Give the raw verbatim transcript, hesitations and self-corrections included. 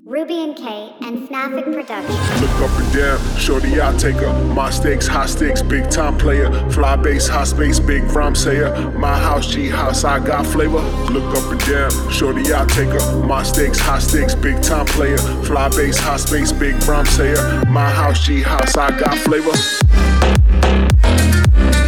Ruby and K and Fnatic Production. Look up and down, shorty, I take her. My stakes, high stakes, big time player. Fly base, high space, big rhyme sayer. My house, G house, I got flavor. Look up and down, shorty, I take her. My stakes, high stakes, big time player. Fly base, high space, big rhyme sayer. My house, G house, I got flavor.